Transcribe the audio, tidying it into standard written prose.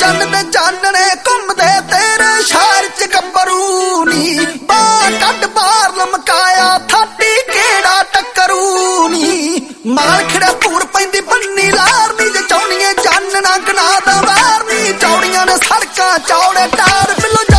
चंद दे चानने घुमदे तेरे शहर च गब्बरू नी बाह कट बार लमकाया थाटी केड़ा टक्करू नी मार खड़ा धूड़ पैंदी बन्नी लारनी जे चाउणिए जानना गना दा वारनी चौड़ियां ने सड़कां चौड़े टार बिलो